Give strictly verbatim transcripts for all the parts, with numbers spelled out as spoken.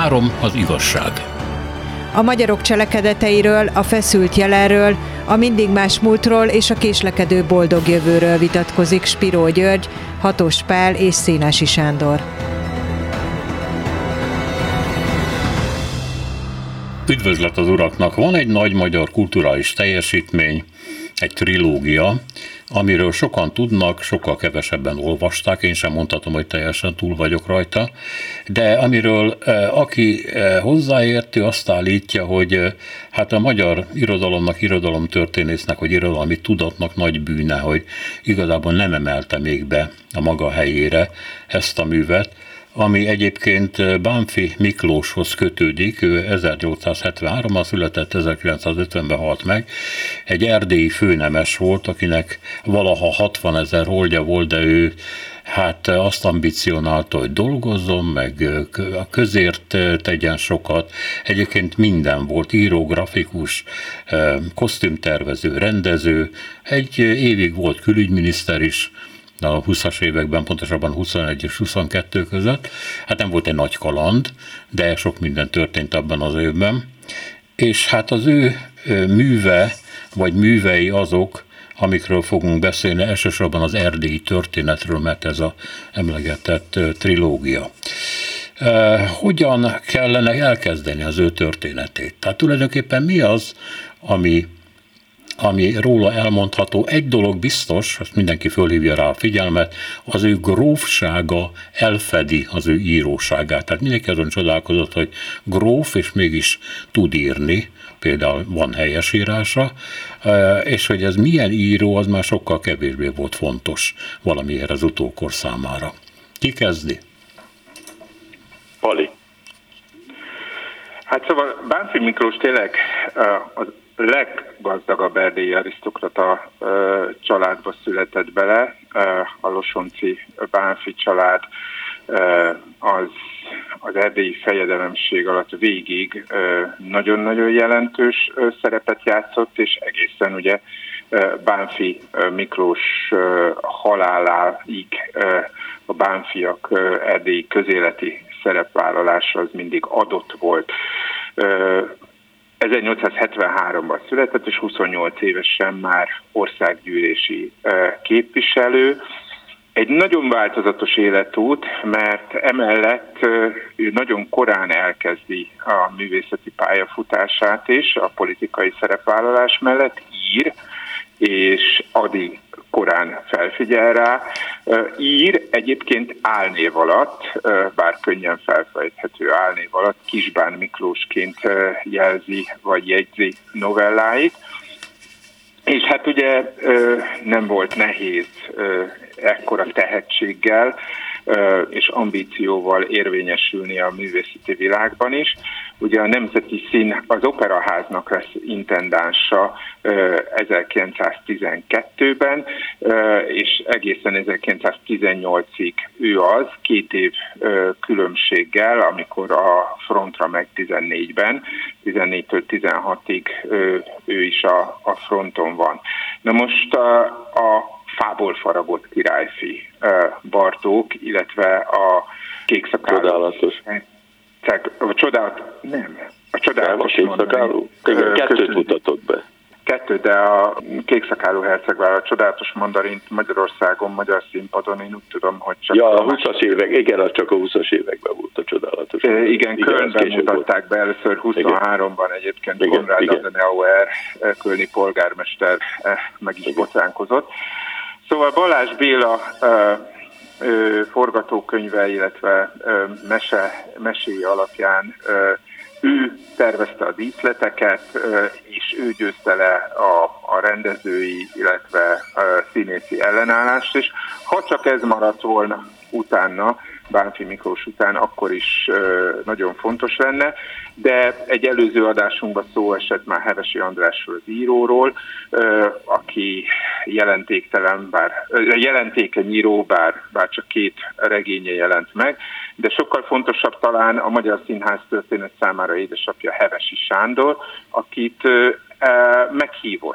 Három az igazság. A magyarok cselekedeteiről, a feszült jelenről, a mindig más múltról és a késlekedő boldog jövőről vitatkozik Spiró György, Hatos Pál és Szénási Sándor. Üdvözlet az uraknak! Van egy nagy magyar kulturális teljesítmény, egy trilógia, amiről sokan tudnak, sokkal kevesebben olvasták, én sem mondhatom, hogy teljesen túl vagyok rajta, de amiről aki hozzáértő, azt állítja, hogy hát a magyar irodalomnak, irodalomtörténésznek, vagy irodalmi tudatnak nagy bűne, hogy igazából nem emelte még be a maga helyére ezt a művet, ami egyébként Bánffy Miklóshoz kötődik, ő ezernyolcszázhetvenháromban született, ezerkilencszázötvenben halt meg, egy erdélyi főnemes volt, akinek valaha hatvanezer holdja volt, de ő hát azt ambicionálta, hogy dolgozzon, meg a közért tegyen sokat. Egyébként minden volt, író, grafikus, kosztümtervező, rendező, egy évig volt külügyminiszter is, a huszas években, pontosabban huszonegy és huszonkettő között. Hát nem volt egy nagy kaland, de sok minden történt abban az évben. És hát az ő műve, vagy művei azok, amikről fogunk beszélni, elsősorban az erdélyi történetről, mert ez az emlegetett trilógia. Hogyan kellene elkezdeni az ő történetét? Tehát tulajdonképpen mi az, ami ami róla elmondható? Egy dolog biztos, azt mindenki fölhívja rá a figyelmet, az ő grófsága elfedi az ő íróságát. Tehát mindenki azon csodálkozott, hogy gróf, és mégis tud írni, például van helyesírása, és hogy ez milyen író, az már sokkal kevésbé volt fontos valamiért az utókor számára. Ki kezdi? Pali. Hát szóval Bánffy Miklós tényleg az leggazdagabb erdélyi arisztokrata ö, családba született bele, ö, a Losonczy Bánffy család ö, az, az erdélyi fejedelemség alatt végig ö, nagyon-nagyon jelentős ö, szerepet játszott, és egészen ugye ö, Bánffy Miklós ö, haláláig ö, a Bánffyak ö, erdélyi közéleti szerepvállalása az mindig adott volt. Ö, ezernyolcszázhetvenháromban született, és huszonnyolc évesen már országgyűlési képviselő. Egy nagyon változatos életút, mert emellett ő nagyon korán elkezdi a művészeti pályafutását is, a politikai szerepvállalás mellett ír, és addig korán felfigyel rá. Ír egyébként álnév alatt, bár könnyen felfejthető álnév alatt, Kisbán Miklósként jelzi vagy jegyzi novelláit. És hát ugye nem volt nehéz ekkora tehetséggel és ambícióval érvényesülni a művészeti világban is. Ugye a Nemzeti Szín az Operaháznak lesz intendánsa ezerkilencszáztizenkettőben, és egészen ezerkilencszáztizennyolcig ő az, két év különbséggel, amikor a frontra meg tizennégyben, tizennégytől tizenhatig ő is a, a fronton van. Na most a, a fából faragott királyfi Bartók, illetve a kékszakálú. Csodálatos. A csodálat, nem. A csodálatos kékszakálú? Igen, kettőt mutatott be. Kettő, de a kékszakálú hercegvár, a csodálatos mandarint Magyarországon, magyar színpadon, én úgy tudom, hogy csak... Ja, a huszas évek, igen, az csak a huszas években volt a csodálatos. Igen, igen, Kölnben mutatták be először huszonháromban egyébként igen, Konrád igen. Adenauer, kölni polgármester meg is igen. botránkozott. Szóval Balázs Béla ö, ö, forgatókönyve, illetve ö, mese, meséi alapján ö, ő tervezte a díszleteket, ö, és ő győzte le a, a rendezői, illetve ö, színészi ellenállást is. Ha csak ez maradt volna utána, Bánffy Miklós után, akkor is ö, nagyon fontos lenne, de egy előző adásunkban szó esett már Hevesi Andrásról, az íróról, ö, aki jelentéktelen, bár ö, jelentékeny író, bár, bár csak két regénye jelent meg, de sokkal fontosabb talán a magyar színház történet számára édesapja Hevesi Sándor, akit ö, ö, meghívott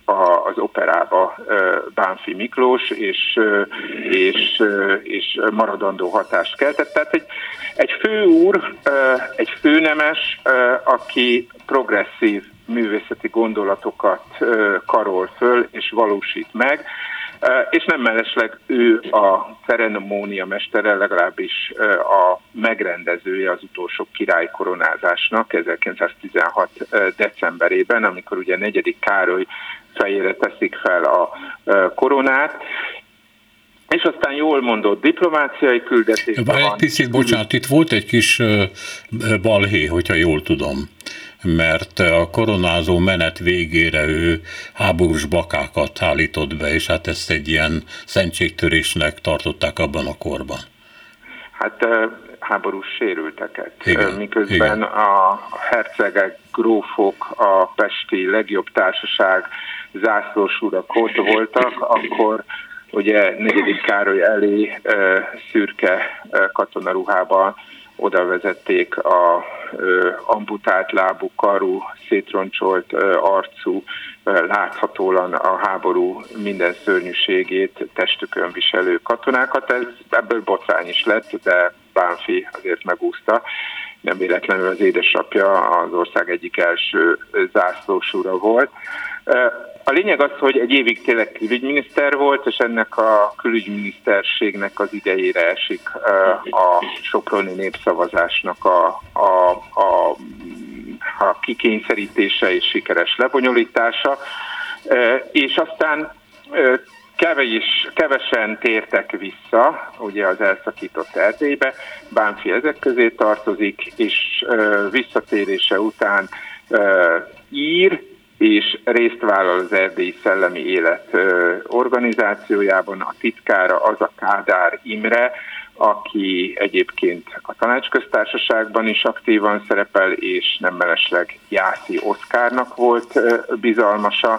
az operába Bánffy Miklós, és, és, és maradandó hatást keltett. Tehát egy, egy főúr, egy főnemes, aki progresszív művészeti gondolatokat karol föl és valósít meg, és nem mellesleg ő a ceremónia mestere, legalábbis a megrendezője az utolsó király koronázásnak ezerkilencszáztizenhat decemberében, amikor ugye negyedik Károly fejére teszik fel a koronát, és aztán jól mondott diplomáciai küldetés. Bár egy picit, bocsánat, itt volt egy kis balhé, hogyha jól tudom, mert a koronázó menet végére ő háborús bakákat állított be, és hát ezt egy ilyen szentségtörésnek tartották abban a korban. Hát háborús sérülteket. Igen, miközben igen. A hercegek, grófok, a pesti legjobb társaság zászlós urak ott voltak, akkor ugye negyedik Károly elé szürke katonaruhában oda vezették a amputált lábú, karú, szétroncsolt arcú, láthatóan a háború minden szörnyűségét testükön viselő katonákat. Ez, ebből botrány is lett, de Bánffy azért megúszta. Nem véletlenül az édesapja az ország egyik első zászlósura volt. A lényeg az, hogy egy évig tényleg külügyminiszter volt, és ennek a külügyminiszterségnek az idejére esik a soproni népszavazásnak a, a, a, a kikényszerítése és sikeres lebonyolítása, és aztán kevés, kevesen tértek vissza, ugye az elszakított Erdélybe, Bánffy ezek közé tartozik, és visszatérése után ír, és részt vállal az erdélyi szellemi élet organizációjában. A titkára az a Kádár Imre, aki egyébként a Tanácsköztársaságban is aktívan szerepel, és nem mellesleg Jászi Oszkárnak volt bizalmasa,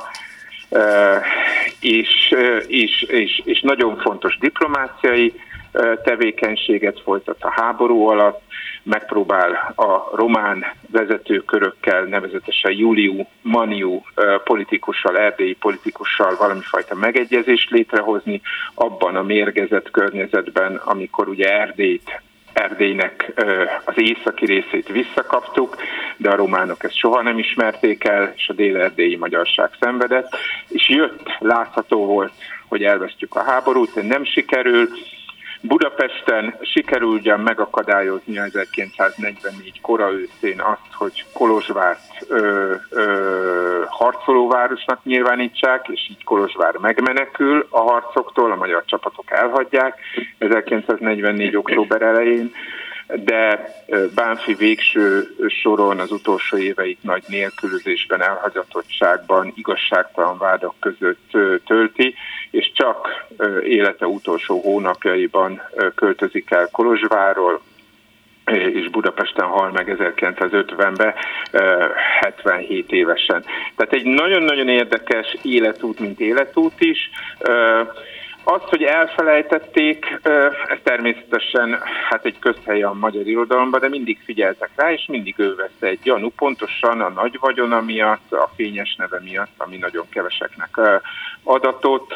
és, és, és, és nagyon fontos diplomáciai tevékenységet folytat a háború alatt, megpróbál a román vezetőkörökkel, nevezetesen Iuliu Maniu politikussal, erdélyi politikussal valamifajta megegyezést létrehozni abban a mérgezett környezetben, amikor ugye Erdélyt, Erdélynek az északi részét visszakaptuk, de a románok ezt soha nem ismerték el, és a dél-erdélyi magyarság szenvedett, és jött, látható volt, hogy elvesztjük a háborút, de nem sikerül. Budapesten sikerül ugyan megakadályozni ezerkilencszáznegyvennégy kora őszén azt, hogy Kolozsvárt ö, ö, harcolóvárosnak nyilvánítsák, és így Kolozsvár megmenekül a harcoktól, a magyar csapatok elhagyják ezerkilencszáznegyvennégy október elején, de Bánffy végső soron az utolsó éveit nagy nélkülözésben, elhagyatottságban, igazságtalan vádak között tölti, és csak élete utolsó hónapjaiban költözik el Kolozsvárról, és Budapesten hal meg ezerkilencszázötvenben, hetvenhét évesen. Tehát egy nagyon-nagyon érdekes életút, mint életút is. Azt, hogy elfelejtették, ez természetesen hát egy közhely a magyar irodalomban, de mindig figyeltek rá, és mindig ő vette egy gyanú, pontosan a nagy vagyona miatt, a fényes neve miatt, ami nagyon keveseknek adatot.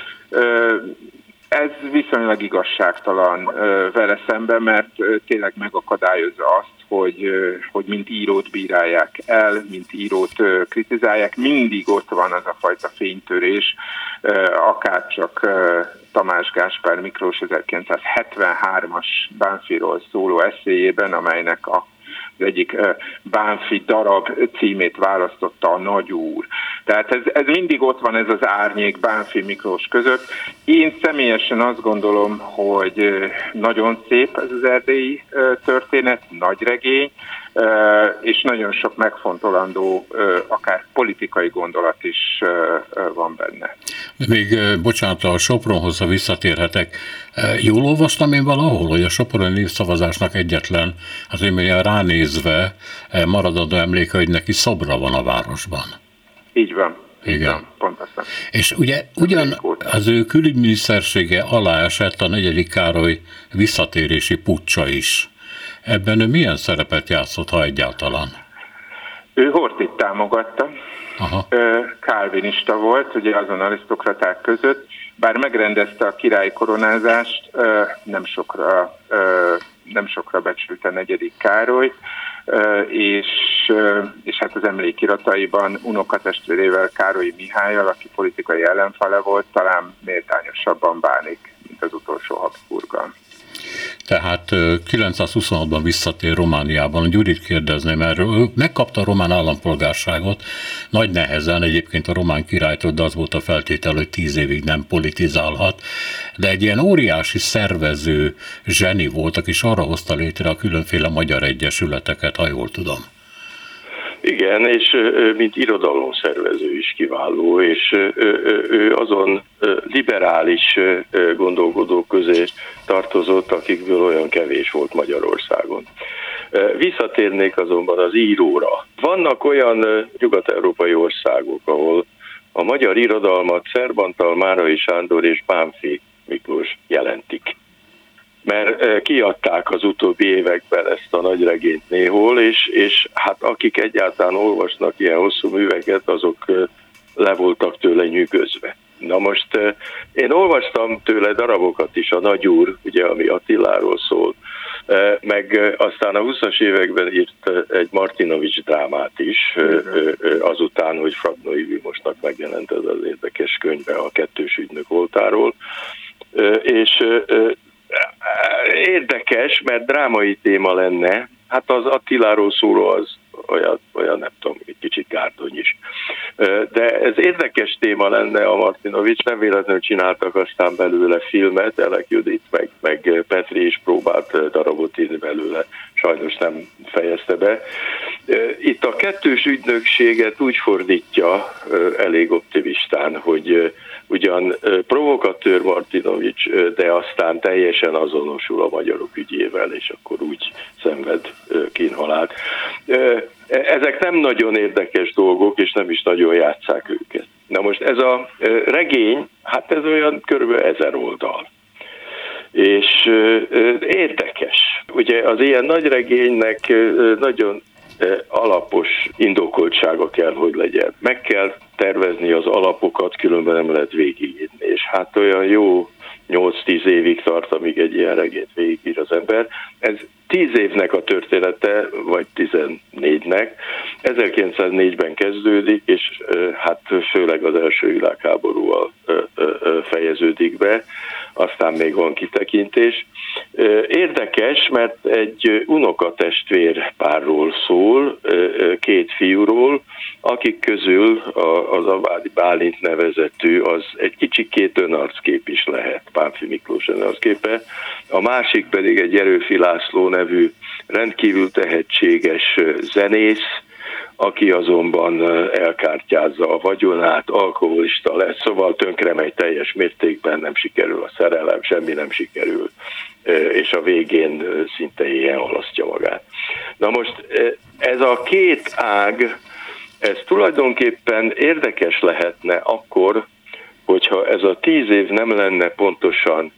Ez viszonylag igazságtalan vele szemben, mert tényleg megakadályozza azt, hogy, hogy mint írót bírálják el, mint írót kritizálják. Mindig ott van az a fajta fénytörés, akárcsak Tamás Gáspár Miklós ezerkilencszázhetvenhármas Bánffyról szóló eszéjében, amelynek a az egyik Bánffy darab címét választotta, a Nagyúr. Tehát ez, ez mindig ott van, ez az árnyék Bánffy Miklós között. Én személyesen azt gondolom, hogy nagyon szép ez az erdélyi történet, nagy regény, és nagyon sok megfontolandó, akár politikai gondolat is van benne. Még, bocsánat, a Sopronhoz, ha visszatérhetek, jól olvastam én valahol, hogy a soproni népszavazásnak egyetlen, hát én mondjam, ránézve maradandó emléke, hogy neki szobra van a városban. Így van. Igen. Nem, pontosan. És ugye ugyan az ő külügyminisztersége alá esett a negyedik Károly visszatérési puccsa is. Ebben ő milyen szerepet játszott, ha egyáltalán? Ő Horthyt támogatta. Aha. Kálvinista volt, ugye azon arisztokraták között, bár megrendezte a királyi koronázást, nem sokra, nem sokra becsülte negyedik Károlyt, és, és hát az emlékirataiban unokatestvérével, Károlyi Mihállyal, aki politikai ellenfele volt, talán méltányosabban bánik, mint az utolsó Habsburggal. Tehát kilencszázhuszonhatban visszatér Romániában. Gyurit kérdezném erről. Ő megkapta a román állampolgárságot, nagy nehezen egyébként a román királytól, de az volt a feltétel, hogy tíz évig nem politizálhat. De egy ilyen óriási szervező zseni volt, aki is arra hozta létre a különféle magyar egyesületeket, ha jól tudom. Igen, és mint irodalomszervező is kiváló, és ő azon liberális gondolkodók közé tartozott, akikből olyan kevés volt Magyarországon. Visszatérnék azonban az íróra. Vannak olyan nyugat-európai országok, ahol a magyar irodalmat Szerbantal, Márai Sándor és Bánffy Miklós jelentik. Mert kiadták az utóbbi években ezt a nagyregényt néhol, és, és hát akik egyáltalán olvasnak ilyen hosszú műveket, azok le voltak tőle nyűgözve. Na most én olvastam tőle darabokat is, a Nagyúr, ugye, ami Attiláról szól, meg aztán a húszas években írt egy Martinovics drámát is, azután, hogy Fratnói Vilmosnak megjelent ez az érdekes könyve a Kettős ügynök voltáról, és érdekes, mert drámai téma lenne, hát az Attiláról szóló az olyan, olyan nem tudom, egy kicsit Gárdony is. De ez érdekes téma lenne a Martinovics, nem véletlenül csináltak aztán belőle filmet, Elek Judit, meg, meg Petri is próbált darabot írni belőle, sajnos nem fejezte be. Itt a kettős ügynökséget úgy fordítja elég optimistán, hogy ugyan provokatőr Martinovics, de aztán teljesen azonosul a magyarok ügyével, és akkor úgy szenved kínhalált. Ezek nem nagyon érdekes dolgok, és nem is nagyon játsszák őket. Na most ez a regény, hát ez olyan körülbelül ezer oldal. És érdekes. Ugye az ilyen nagy regénynek nagyon alapos indokoltsága kell, hogy legyen. Meg kell tervezni az alapokat, különben nem lehet végigírni. És hát olyan jó nyolc-tíz évig tart, amíg egy ilyen regényt végigír az ember. Ez tíz évnek a története, vagy tizennégynek. ezerkilencszáznégyben kezdődik, és hát főleg az első világháborúval fejeződik be, aztán még van kitekintés. Érdekes, mert egy unokatestvér párról szól, két fiúról, akik közül az Avádi Bálint nevezetű, az egy kicsikét önarckép is lehet, Bánffy Miklós önarcképe, a másik pedig egy Jerőfi László nevű rendkívül tehetséges zenész, aki azonban elkártyázza a vagyonát, alkoholista lesz, szóval tönkremegy teljes mértékben, nem sikerül a szerelem, semmi nem sikerül, és a végén szinte ilyen halasztja magát. Na most ez a két ág, ez tulajdonképpen érdekes lehetne akkor, hogyha ez a tíz év nem lenne pontosan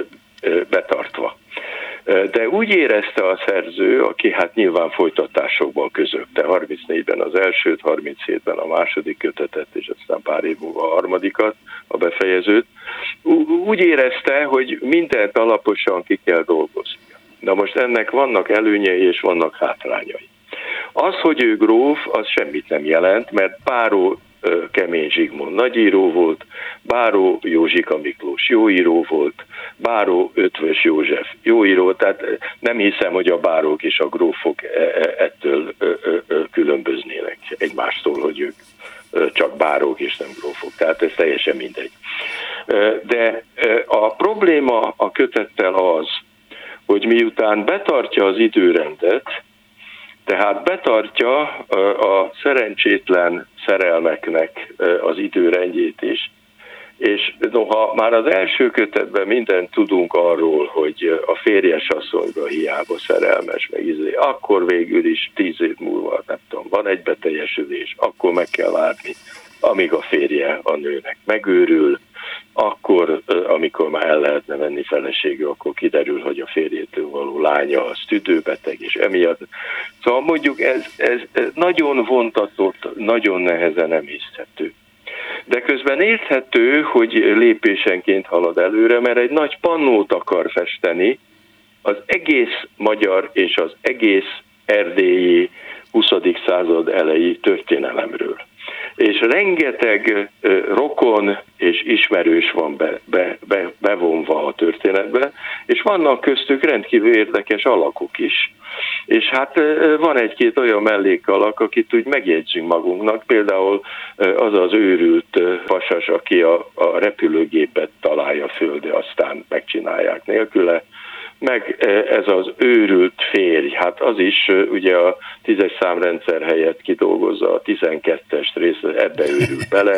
betartva. De úgy érezte a szerző, aki hát nyilván folytatásokban közötte, harmincnégyben az elsőt, harminchétben a második kötetet, és aztán pár év múlva a harmadikat, a befejezőt, úgy érezte, hogy mindent alaposan ki kell dolgozni. Na most ennek vannak előnyei és vannak hátrányai. Az, hogy ő gróf, az semmit nem jelent, mert Báró Kemény Zsigmond nagyíró volt, Báró Józsika Miklós jóíró volt, Báró Ötvös József jóíró, tehát nem hiszem, hogy a bárók és a grófok ettől különböznének egymástól, hogy ők csak bárók és nem grófok, tehát ez teljesen mindegy. De a probléma a kötettel az, hogy miután betartja az időrendet, tehát betartja a szerencsétlen szerelmeknek az időrendjét is. És noha már az első kötetben mindent tudunk arról, hogy a férjes asszonyra hiába szerelmes, meg izé, akkor végül is tíz év múlva, nem tudom, van egy beteljesülés, akkor meg kell várni, amíg a férje a nőnek megőrül, akkor, amikor már el lehetne venni feleségül, akkor kiderül, hogy a férjétől való lánya az tüdőbeteg, és emiatt. Szóval mondjuk ez, ez, ez nagyon vontatott, nagyon nehezen emészthető. De közben érthető, hogy lépésenként halad előre, mert egy nagy pannót akar festeni az egész magyar és az egész erdélyi huszadik század elejé történelemről. És rengeteg rokon és ismerős van be, be, be, bevonva a történetbe, és vannak köztük rendkívül érdekes alakok is, és hát van egy-két olyan mellékalak, akit úgy megjegyzünk magunknak, például az az őrült pasas, aki a, a repülőgépet találja föl, de aztán megcsinálják nélküle, meg ez az őrült férj, hát az is ugye a tízes számrendszer helyett kidolgozza a tizenkettes rész, ebbe őrül bele.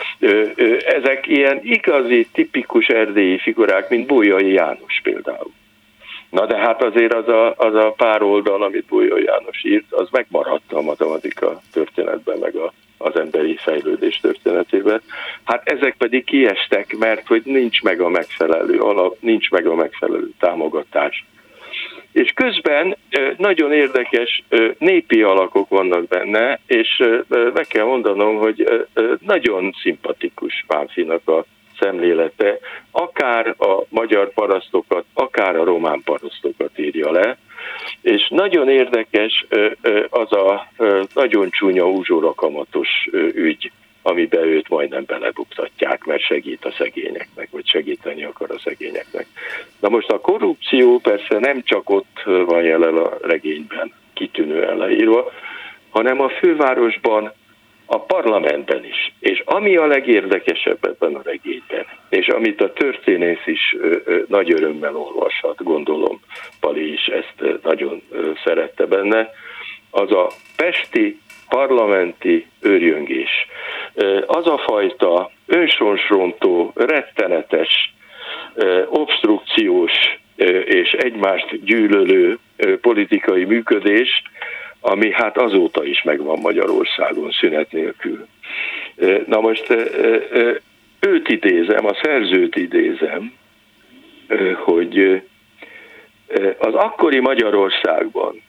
Ezek ilyen igazi, tipikus erdélyi figurák, mint Bolyai János például. Na de hát azért az a, az a pár oldal, amit Bolyai János írt, az megmaradt a matematika történetben, meg a, az emberi fejlődés történetében. Hát ezek pedig kiestek, mert hogy nincs meg a megfelelő alap, nincs meg a megfelelő támogatás. És közben nagyon érdekes népi alakok vannak benne, és meg kell mondanom, hogy nagyon szimpatikus Bánffynak a szemlélete, akár a magyar parasztokat, akár a román parasztokat írja le, és nagyon érdekes az a nagyon csúnya uzsórakamatos ügy, amiben őt majdnem belebuktatják, mert segít a szegényeknek, vagy segíteni akar a szegényeknek. Na most a korrupció persze nem csak ott van jelen a regényben kitűnően leírva, hanem a fővárosban, a parlamentben is. És ami a legérdekesebb ebben a regényben, és amit a történész is ö, ö, nagy örömmel olvashat, gondolom Pali is ezt nagyon ö, szerette benne, az a pesti parlamenti őrjöngés. Ö, az a fajta önsorsrontó, rettenetes, ö, obstrukciós ö, és egymást gyűlölő ö, politikai működés, ami hát azóta is megvan Magyarországon szünet nélkül. Na most őt idézem, a szerzőt idézem, hogy az akkori Magyarországban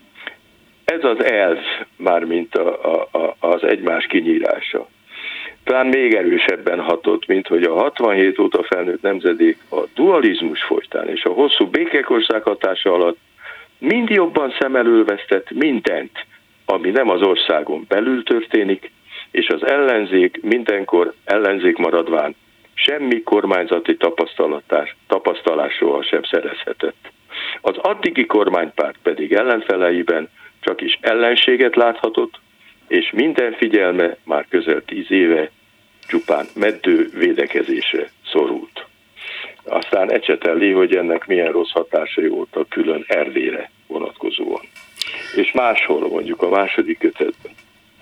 ez az elv, mármint a, a, az egymás kinyírása, talán még erősebben hatott, mint hogy a hatvanhét óta felnőtt nemzedék a dualizmus folytán és a hosszú békekország hatása alatt mind jobban szem elől vesztett mindent, ami nem az országon belül történik, és az ellenzék mindenkor ellenzék maradván semmi kormányzati tapasztalásról sem szerezhetett. Az addigi kormánypárt pedig ellenfeleiben csak is ellenséget láthatott, és minden figyelme már közel tíz éve csupán meddő védekezésre szorult. Aztán ecsetelli, hogy ennek milyen rossz hatásai voltak külön Erdélyre vonatkozóan. És máshol, mondjuk a második kötetben.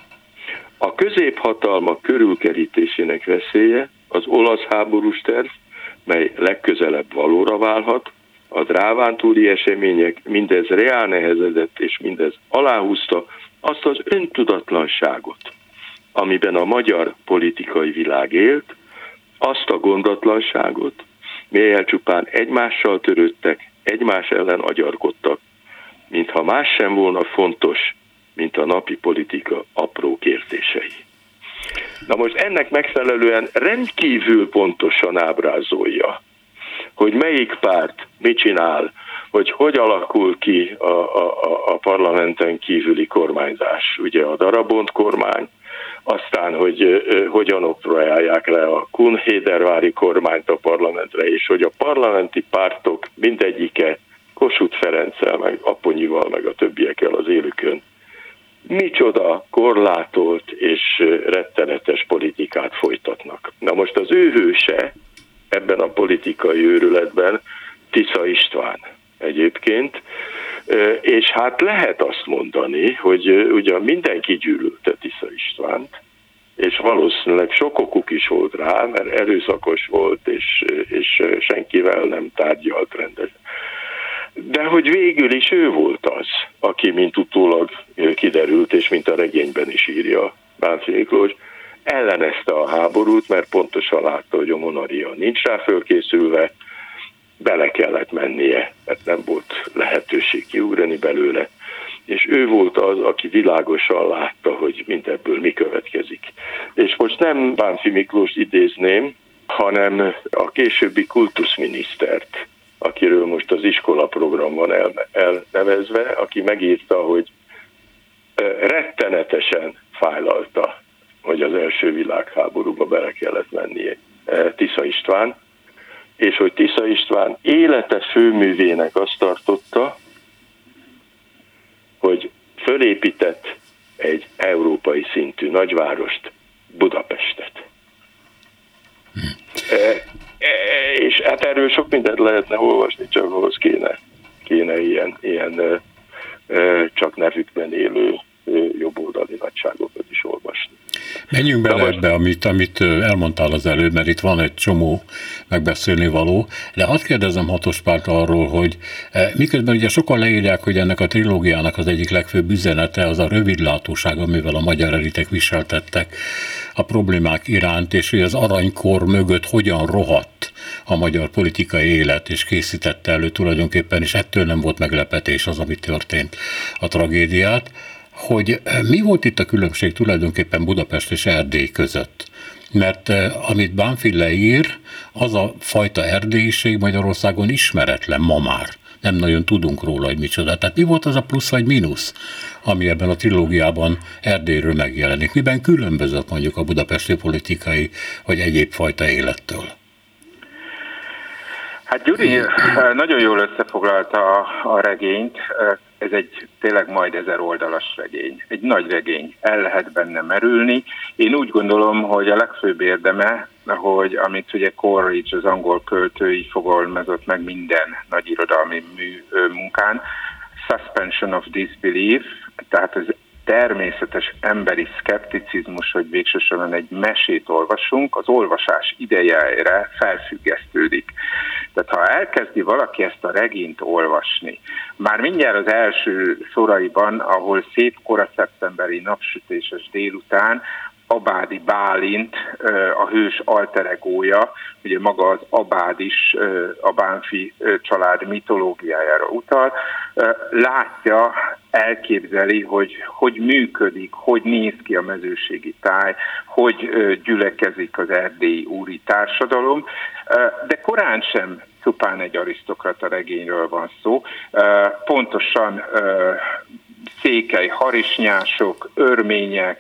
A középhatalmak körülkerítésének veszélye az olasz háborús terv, mely legközelebb valóra válhat, a Dráván túli események, mindez reál nehezedett, és mindez aláhúzta azt az öntudatlanságot, amiben a magyar politikai világ élt, azt a gondatlanságot, melyel csupán egymással törődtek, egymás ellen agyarkodtak, mintha más sem volna fontos, mint a napi politika apró kérdései. Na most ennek megfelelően rendkívül pontosan ábrázolja, hogy melyik párt mit csinál, hogy hogy alakul ki a, a, a parlamenten kívüli kormányzás. Ugye a Darabont kormány, aztán, hogy uh, hogyan oktrojálják le a kunhédervári kormányt a parlamentre, és hogy a parlamenti pártok mindegyike Kossuth Ferenccel, meg Apponyival, meg a többiekkel az élükön micsoda korlátolt és rettenetes politikát folytatnak. Na most az ő hőse ebben a politikai őrületben Tisza István egyébként, és hát lehet azt mondani, hogy ugye mindenki gyűlölte Tisza Istvánt, és valószínűleg sok okuk is volt rá, mert erőszakos volt, és, és senkivel nem tárgyalt rendesen. De hogy végül is ő volt az, aki mint utólag kiderült, és mint a regényben is írja Bánffy Miklós, ellenezte a háborút, mert pontosan látta, hogy a monarchia nincs rá fölkészülve, bele kellett mennie, mert nem volt lehetőség kiugrani belőle. És ő volt az, aki világosan látta, hogy mindebből mi következik. És most nem Bánffy Miklóst idézném, hanem a későbbi kultuszminisztert, akiről most az iskolaprogram van elnevezve, aki megírta, hogy rettenetesen fájlalta, hogy az első világháborúba bele kellett mennie Tisza István, és hogy Tisza István élete főművének azt tartotta, hogy fölépített egy európai szintű nagyvárost, Budapestet. Hm. E, e, és hát erről sok mindent lehetne olvasni, csak ahhoz kéne, kéne ilyen, ilyen e, e, csak nevükben élő e, jobboldali nagyságokat is olvasni. Menjünk bele ebbe, amit, amit elmondtál az előbb, mert itt van egy csomó megbeszélni való, de hadd kérdezem Hatos Pált arról, hogy miközben ugye sokan leírják, hogy ennek a trilógiának az egyik legfőbb üzenete az a rövidlátóság, amivel a magyar elitek viseltettek a problémák iránt, és hogy az aranykor mögött hogyan rohadt a magyar politikai élet, és készítette elő tulajdonképpen, és ettől nem volt meglepetés az, ami történt, a tragédiát, hogy mi volt itt a különbség tulajdonképpen Budapest és Erdély között. Mert amit Bánffy leír, az a fajta erdélység Magyarországon ismeretlen ma már. Nem nagyon tudunk róla, hogy micsoda. Tehát mi volt az a plusz vagy mínusz, ami ebben a trilógiában Erdélyről megjelenik? Miben különbözött mondjuk a budapesti politikai vagy egyéb fajta élettől? Hát Gyuri nagyon jól összefoglalta a, a regényt. Ez egy tényleg majd ezer oldalas regény. Egy nagy regény. El lehet benne merülni. Én úgy gondolom, hogy a legfőbb érdeme, hogy amit ugye Coleridge, az angol költő így fogalmazott meg minden nagy irodalmi mű, munkán, suspension of disbelief, tehát az természetes emberi szkepticizmus, hogy végső soron egy mesét olvasunk, az olvasás idejére felfüggesztődik. Tehát ha elkezdi valaki ezt a regényt olvasni, már mindjárt az első soraiban, ahol szép kora szeptemberi napsütéses délután, Abádi Bálint, a hős alter egója, ugye maga az Abád is a Bánffy család mitológiájára utal, látja, elképzeli, hogy hogy működik, hogy néz ki a mezőségi táj, hogy gyülekezik az erdélyi úri társadalom, de korán sem csupán egy arisztokrata regényről van szó, pontosan székely harisnyások, örmények,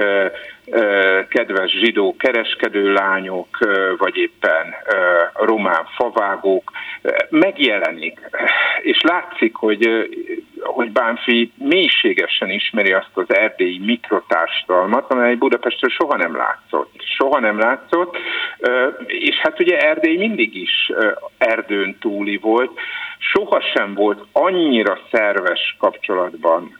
kedves zsidó kereskedőlányok, vagy éppen román favágók megjelenik. És látszik, hogy, hogy Bánffy mélységesen ismeri azt az erdélyi mikrotársadalmat, amely Budapestről soha nem látszott. Soha nem látszott, és hát ugye Erdély mindig is erdőn túli volt, sohasem volt annyira szerves kapcsolatban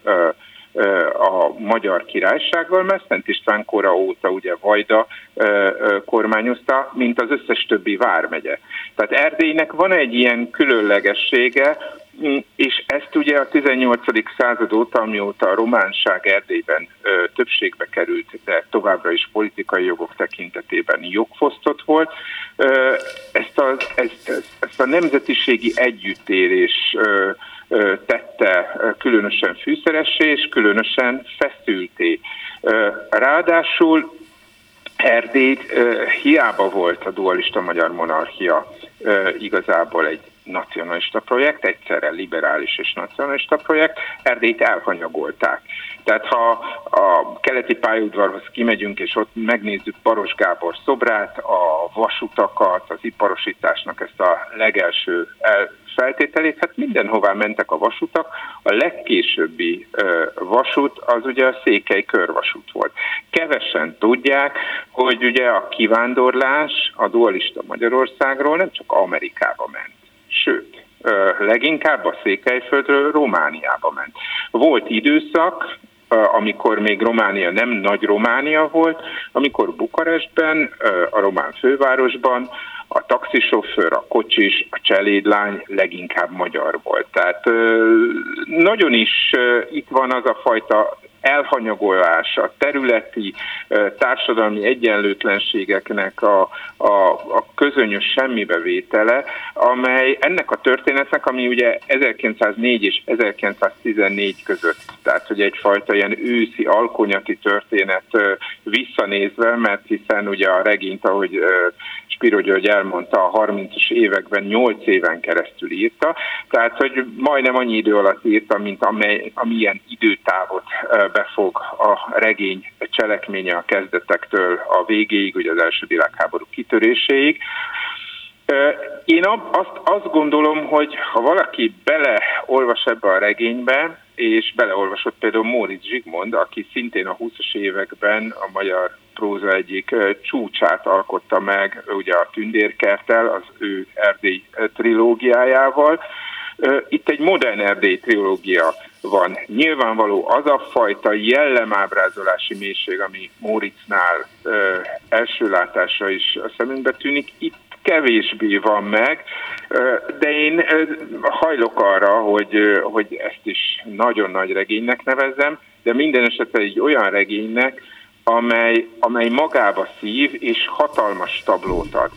a Magyar Királysággal, mert Szent István kora óta ugye Vajda kormányozta, mint az összes többi vármegye. Tehát Erdélynek van egy ilyen különlegessége, és ezt ugye a tizennyolcadik század óta, amióta a románság Erdélyben ö, többségbe került, de továbbra is politikai jogok tekintetében jogfosztott volt, ö, ezt, a, ezt, ezt a nemzetiségi együttélés ö, ö, tette különösen fűszeressé és különösen feszülté. Ö, ráadásul Erdély ö, hiába volt a dualista magyar monarchia ö, igazából egy nacionalista projekt, egyszerre liberális és nacionalista projekt, Erdélyt elhanyagolták. Tehát ha a keleti pályaudvarhoz kimegyünk, és ott megnézzük Baros Gábor szobrát, a vasutakat, az iparosításnak ezt a legelső feltételét, hát mindenhová mentek a vasutak, a legkésőbbi ö, vasút az ugye a székely körvasút volt. Kevesen tudják, hogy ugye a kivándorlás a dualista Magyarországról nem csak Amerikába ment, sőt, leginkább a Székelyföldről Romániába ment. Volt időszak, amikor még Románia nem nagy Románia volt, amikor Bukarestben, a román fővárosban a taxisofőr, a kocsis, a cselédlány leginkább magyar volt. Tehát nagyon is itt van az a fajta elhanyagolás, a területi társadalmi egyenlőtlenségeknek a, a, a közönyös semmibevétele, amely ennek a történetnek, ami ugye ezerkilencszáznégy és ezerkilencszáztizennégy között, tehát hogy egyfajta ilyen őszi alkonyati történet visszanézve, mert hiszen ugye a regényt, ahogy Spiro György elmondta, a harmincas években nyolc éven keresztül írta, tehát hogy majdnem annyi idő alatt írta, mint amely, amilyen időtávot befog a regény cselekménye a kezdetektől a végéig, ugye az első világháború kitöréséig. Én azt, azt gondolom, hogy ha valaki beleolvas ebbe a regénybe, és beleolvasott például Móricz Zsigmond, aki szintén a húszas években a magyar próza egyik csúcsát alkotta meg, ugye a Tündérkerttel, az ő Erdély trilógiájával. Itt egy modern Erdély trilógia van. Nyilvánvaló az a fajta jellemábrázolási mélység, ami Móricztnál első látásra is a szemünkbe tűnik, itt kevésbé van meg, de én hajlok arra, hogy, hogy ezt is nagyon nagy regénynek nevezzem, de minden esetben egy olyan regénynek, amely, amely magába szív és hatalmas tablót ad.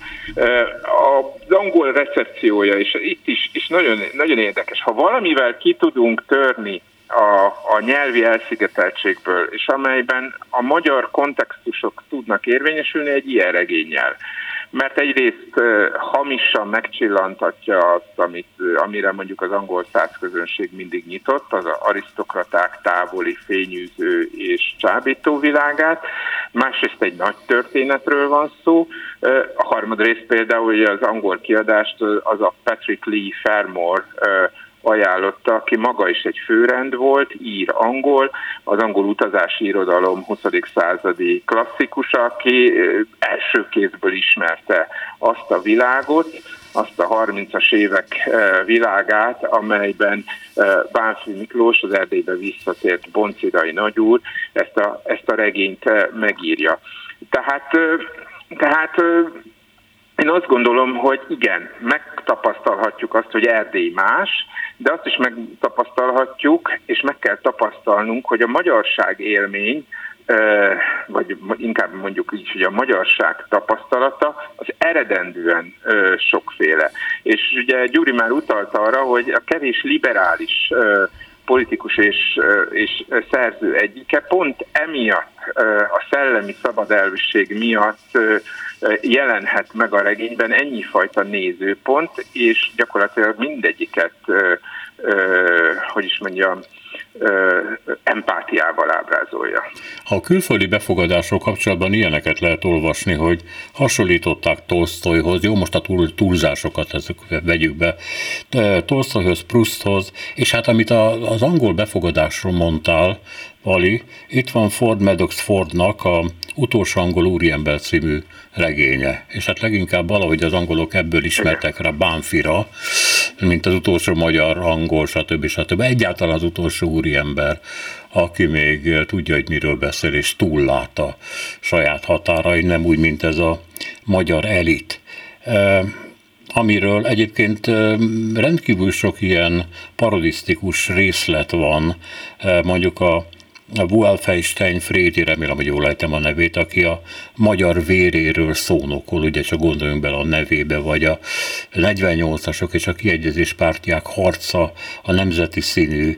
Az angol recepciója is itt is, is nagyon, nagyon érdekes. Ha valamivel ki tudunk törni a, a nyelvi elszigeteltségből, és amelyben a magyar kontextusok tudnak érvényesülni egy ilyen regénnyel, mert egyrészt hamisan megcsillantatja azt, amit, amire mondjuk az angol százközönség mindig nyitott, az arisztokraták távoli, fényűző és csábító világát, másrészt egy nagy történetről van szó, a harmadrészt például ugye az angol kiadást az a Patrick Leigh Fermor ajánlotta, aki maga is egy főrend volt, ír angol, az angol utazási irodalom huszadik századi klasszikusa, aki első kézből ismerte azt a világot, azt a harmincas évek világát, amelyben Bánffy Miklós, az Erdélybe visszatért boncirai nagyúr ezt a, ezt a regényt megírja. Tehát, tehát én azt gondolom, hogy igen, megtapasztalhatjuk azt, hogy Erdély más, de azt is megtapasztalhatjuk, és meg kell tapasztalnunk, hogy a magyarság élmény, vagy inkább mondjuk így, hogy a magyarság tapasztalata az eredendően sokféle. És ugye Gyuri már utalt arra, hogy a kevés liberális politikus és, és szerző egyike pont emiatt, a szellemi szabadelvűség miatt jelenhet meg a regényben ennyi fajta nézőpont, és gyakorlatilag mindegyiket, hogy is mondjam, empátiával ábrázolja. A külföldi befogadásról kapcsolatban ilyeneket lehet olvasni, hogy hasonlították Tolsztojhoz, jó, most a túl, túlzásokat ezek vegyük be, Tolsztojhoz, Prousthoz, és hát amit a, az angol befogadásról mondtál, Vali, itt van Ford Madox Fordnak a Utolsó angol úriember című regénye, és hát leginkább valahogy az angolok ebből ismertek rá Bánffyra, mint az utolsó magyar angol, stb. stb. Egyáltalán az utolsó úriember, aki még tudja, hogy miről beszél, és túllát a saját határain, nem úgy, mint ez a magyar elit. Amiről egyébként rendkívül sok ilyen parodisztikus részlet van, mondjuk a A Bualfein Frédi, remélem, hogy jól ejtem a nevét, aki a magyar véréről szónokol, ugye csak gondoljunk bele a nevébe, vagy a negyvennyolcasok és a kiegyezés pártják harca a nemzeti színű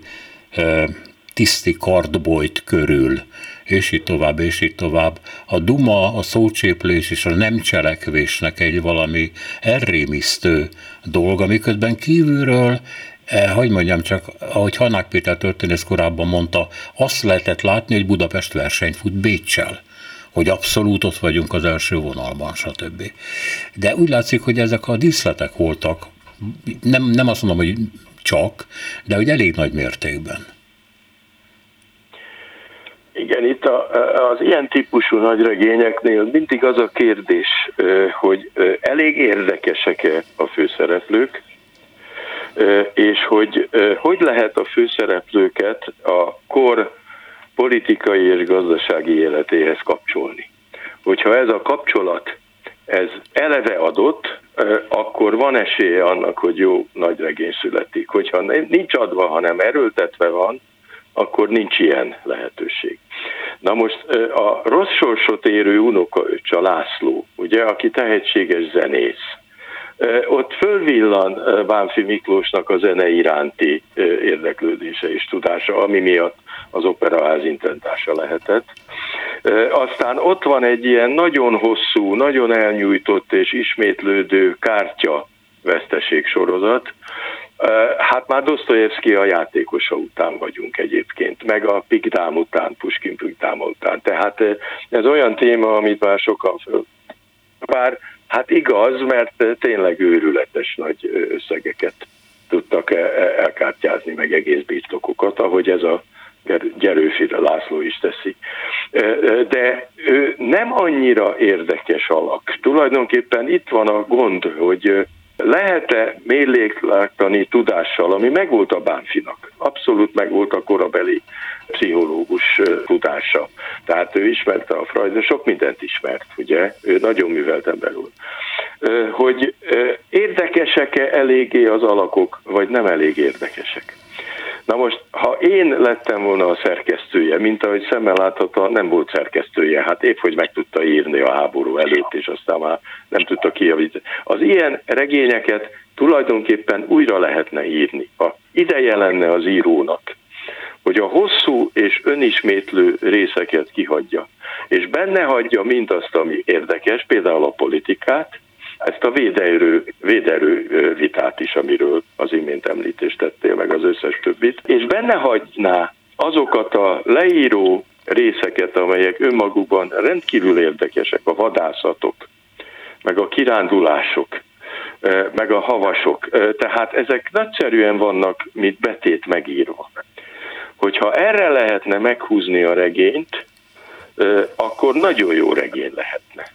tiszti kardbolyt körül, és így tovább, és így tovább. A duma, a szócséplés és a nem cselekvésnek egy valami elrémisztő dolog, miközben kívülről, hogy mondjam csak, ahogy Hanák Péter történész korábban mondta, azt lehetett látni, hogy Budapest versenyt fut Béccsel, hogy abszolút ott vagyunk az első vonalban, stb. De úgy látszik, hogy ezek a díszletek voltak, nem, nem azt mondom, hogy csak, de hogy elég nagy mértékben. Igen, itt a, az ilyen típusú nagyregényeknél mindig az a kérdés, hogy elég érdekesek-e a főszereplők, és hogy hogy lehet a főszereplőket a kor politikai és gazdasági életéhez kapcsolni. Hogyha ez a kapcsolat, ez eleve adott, akkor van esélye annak, hogy jó nagyregény születik. Hogyha nincs adva, hanem erőltetve van, akkor nincs ilyen lehetőség. Na most a rossz sorsot érő unokaöccse László, ugye, aki tehetséges zenész, ott fölvillan Bánffy Miklósnak a zene iránti érdeklődése és tudása, ami miatt az Operaház intendása lehetett. Aztán ott van egy ilyen nagyon hosszú, nagyon elnyújtott és ismétlődő kártya veszteség sorozat. Hát már Dosztojevszky a játékosa után vagyunk egyébként, meg a Pikdám után, Puskin Pikdáma után. Tehát ez olyan téma, amit már sokan föl. Bár hát igaz, mert tényleg őrületes nagy összegeket tudtak elkártyázni, meg egész birtokokat, ahogy ez a Gyerőfi László is teszi. De ő nem annyira érdekes alak. Tulajdonképpen itt van a gond, hogy lehet-e mellékláktani tudással, ami megvolt a Bánffynak. Abszolút megvolt a korabeli pszichológus tudása. Tehát ő ismerte a Freud, sok mindent ismert, ugye? Ő nagyon művelt ember volt. Hogy érdekesek-e eléggé az alakok, vagy nem elég érdekesek? Na most, ha én lettem volna a szerkesztője, mint ahogy szemmel látható, nem volt szerkesztője, hát épp hogy meg tudta írni a háború előtt, és aztán már nem tudta kijavítani. Az ilyen regényeket tulajdonképpen újra lehetne írni. Ha ideje lenne az írónak, hogy a hosszú és önismétlő részeket kihagyja, és benne hagyja mindazt, ami érdekes, például a politikát, ezt a véderő, véderő vitát is, amiről az imént említést tettél, meg az összes többit, és benne hagyná azokat a leíró részeket, amelyek önmagukban rendkívül érdekesek, a vadászatok, meg a kirándulások, meg a havasok. Tehát ezek nagyszerűen vannak, mint betét megírva. Hogyha erre lehetne meghúzni a regényt, akkor nagyon jó regény lehetne.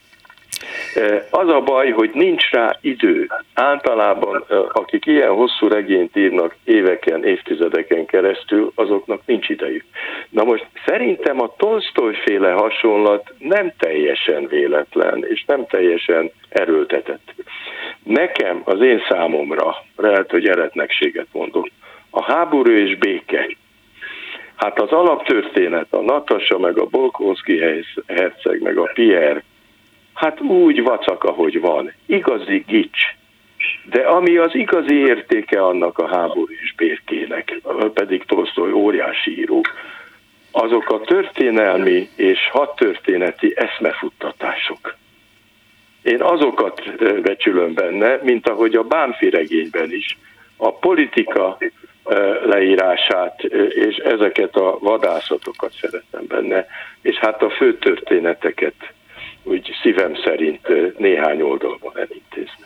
Az a baj, hogy nincs rá idő. Általában, akik ilyen hosszú regényt írnak éveken, évtizedeken keresztül, azoknak nincs idejük. Na most szerintem a Tolsztoj-féle hasonlat nem teljesen véletlen, és nem teljesen erőltetett. Nekem, az én számomra, lehet, hogy eretnekséget mondok, a háború és béke. Hát az alaptörténet, a Natasa, meg a Bolkonszky herceg, meg a Pierre, hát úgy vacak, ahogy van. Igazi gics. De ami az igazi értéke annak a háború és békének, pedig Tolsztoj óriási író, azok a történelmi és hadtörténeti eszmefuttatások. Én azokat becsülöm benne, mint ahogy a Bánffy regényben is. A politika leírását, és ezeket a vadászatokat szeretem benne, és hát a fő történeteket úgy szívem szerint néhány oldalban elintézni.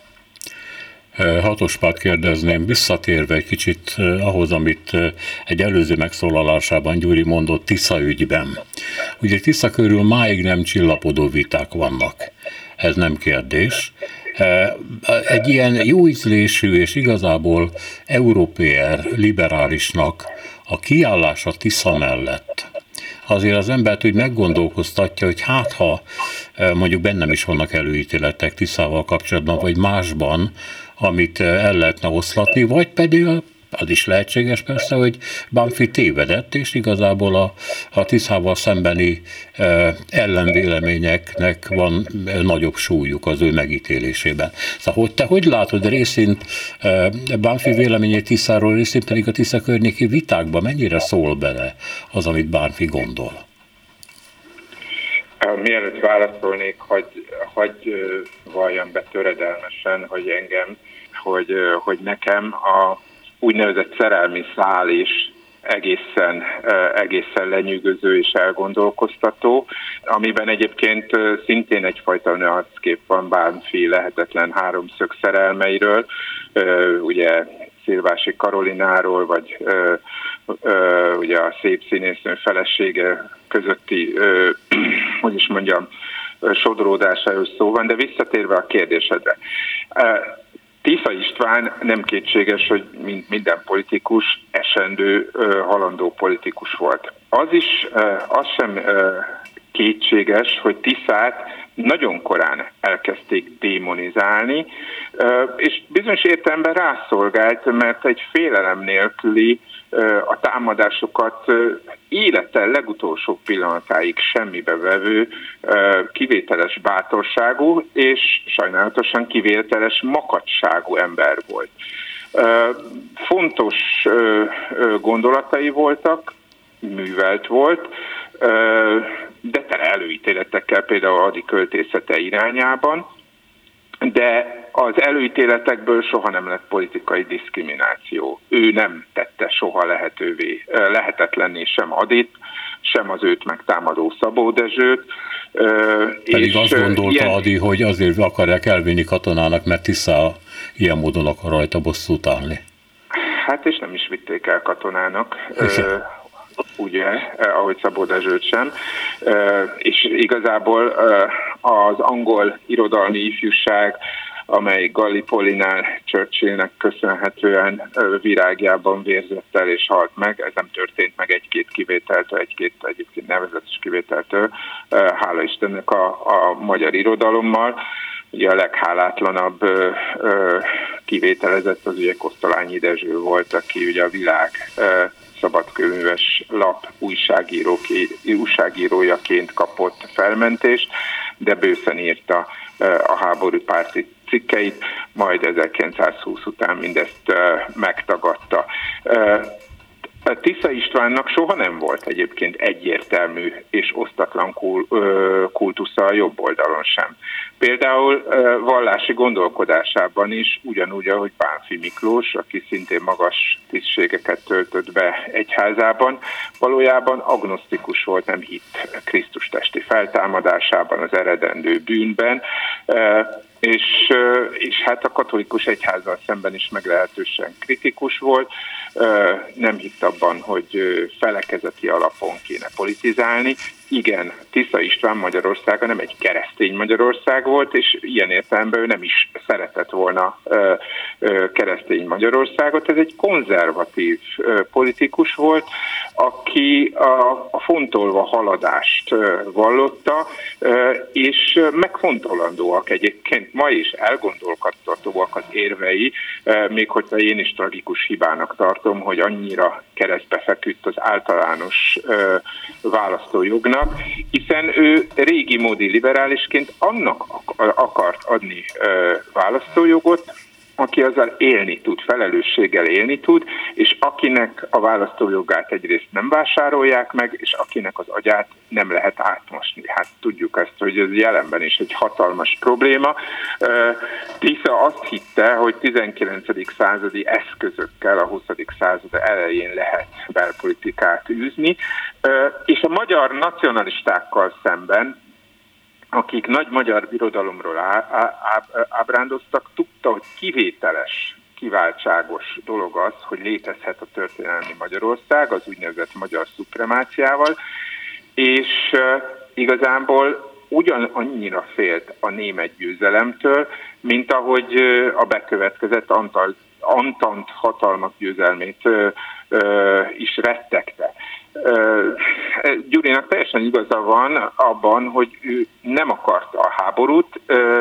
Hatospát kérdezném, visszatérve egy kicsit ahhoz, amit egy előző megszólalásában Gyuri mondott Tisza ügyben. Ugye Tisza körül máig nem csillapodó viták vannak. Ez nem kérdés. Egy ilyen jó ízlésű és igazából európér liberálisnak a kiállása Tisza mellett azért az embert úgy meggondolkoztatja, hogy hát ha mondjuk bennem is vannak előítéletek Tiszával kapcsolatban, vagy másban, amit el lehetne oszlatni, vagy pedig az is lehetséges persze, hogy Bánffy tévedett, és igazából a, a Tiszával szembeni e, ellenvéleményeknek van e, nagyobb súlyuk az ő megítélésében. Szóval hogy te hogy látod részint e, Bánffy véleményét Tiszáról, részint pedig a Tisza környéki vitákban mennyire szól bele az, amit Bánffy gondol? Mielőtt válaszolnék, hogy, hogy valljam be töredelmesen, hogy engem, hogy, hogy nekem a úgynevezett szerelmi szál is egészen, egészen lenyűgöző és elgondolkoztató, amiben egyébként szintén egyfajta nüanszkép van Bánffy lehetetlen háromszög szerelmeiről, ugye Szilvási Karolináról, vagy ugye a szép színésznő felesége közötti, hogy is mondjam, sodródásáról szó van, de visszatérve a kérdésedre. Tisza István nem kétséges, hogy mint minden politikus, esendő, halandó politikus volt. Az is, az sem kétséges, hogy Tiszát nagyon korán elkezdték démonizálni, és bizonyos értelemben rászolgált, mert egy félelem nélküli a támadásokat élete legutolsó pillanatáig semmibe vevő kivételes bátorságú és sajnálatosan kivételes makacságú ember volt. Fontos gondolatai voltak, művelt volt, de tele előítéletekkel például Ady költészete irányában, de az előítéletekből soha nem lett politikai diszkrimináció. Ő nem tette soha lehetővé, lehetetlenné sem Adyt, sem az őt megtámadó Szabó Dezsőt. Pedig és azt gondolta ilyen... Ady, hogy azért akarják elvinni katonának, mert Tisza ilyen módon akar rajta bosszút állni. Hát és nem is vitték el katonának. Ugye, ahogy Szabó Dezsőt sem, és igazából az angol irodalmi ifjúság, amely Gallipolinál, Churchillnek köszönhetően virágjában vérzett el és halt meg, ez nem történt meg egy-két kivételtől, egy-két egyébként nevezetes kivételtől, hála Istennek a, a magyar irodalommal. Ugye a leghálátlanabb ö, ö, kivételezett az ugye Kosztolányi Dezső volt, aki ugye a Világ ö, szabadkönyves lap újságírójaként kapott felmentést, de bőszen írta a háború párti cikkeit, majd ezerkilencszázhúsz után mindezt megtagadta. Tisza Istvánnak soha nem volt egyébként egyértelmű és osztatlan kultusza a jobb oldalon sem. Például vallási gondolkodásában is, ugyanúgy, ahogy Bánffy Miklós, aki szintén magas tisztségeket töltött be egyházában, valójában agnosztikus volt, nem hitt Krisztus testi feltámadásában, az eredendő bűnben, és, és hát a katolikus egyházzal szemben is meglehetősen kritikus volt, nem hitt abban, hogy felekezeti alapon kéne politizálni. Igen, Tisza István Magyarországa nem egy keresztény Magyarország volt, és ilyen értelemben ő nem is szeretett volna keresztény Magyarországot. Ez egy konzervatív politikus volt, aki a, a fontolva haladást vallotta, és megfontolandóak egyébként ma is elgondolkodtatóak az érvei, még hogyha én is tragikus hibának tartom, hogy annyira keresztbe feküdt az általános választójognak, hiszen ő régi módi liberálisként annak akart adni választójogot, aki azzal élni tud, felelősséggel élni tud, és akinek a választójogát egyrészt nem vásárolják meg, és akinek az agyát nem lehet átmosni. Hát tudjuk ezt, hogy ez jelenben is egy hatalmas probléma. Tisza azt hitte, hogy tizenkilencedik századi eszközökkel a huszadik század elején lehet belpolitikát űzni, és a magyar nacionalistákkal szemben, akik nagy magyar birodalomról á, á, á, ábrándoztak, tudta, hogy kivételes, kiváltságos dolog az, hogy létezhet a történelmi Magyarország az úgynevezett magyar szupremáciával, és uh, igazából ugyanannyira félt a német győzelemtől, mint ahogy uh, a bekövetkezett Antal, Antant hatalmak győzelmét uh, uh, is rettegte. Gyurinak teljesen igaza van abban, hogy ő nem akarta a háborút,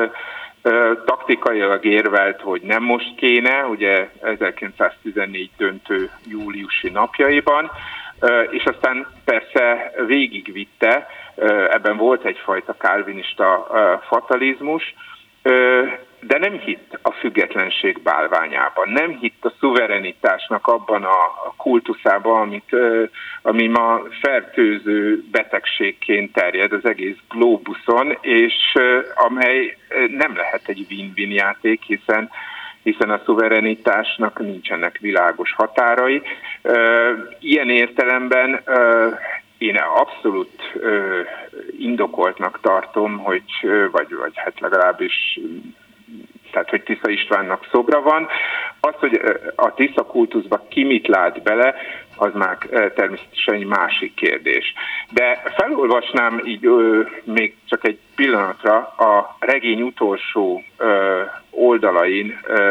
taktikailag érvelt, hogy nem most kéne, ugye ezerkilencszáztizennégy döntő júliusi napjaiban, és aztán persze végigvitte, ebben volt egyfajta kálvinista fatalizmus, de nem hitt a függetlenség bálványában, nem hitt a szuverenitásnak abban a kultuszában, amit, ami ma fertőző betegségként terjed az egész globuszon, és amely nem lehet egy win-win játék, hiszen hiszen a szuverenitásnak nincsenek világos határai. Ilyen értelemben én abszolút indokoltnak tartom, hogy, vagy, vagy hát legalábbis tehát, hogy Tisza Istvánnak szobra van. Az, hogy a Tisza kultuszba ki mit lát bele, az már természetesen egy másik kérdés. De felolvasnám így ö, még csak egy pillanatra a regény utolsó ö, oldalain ö,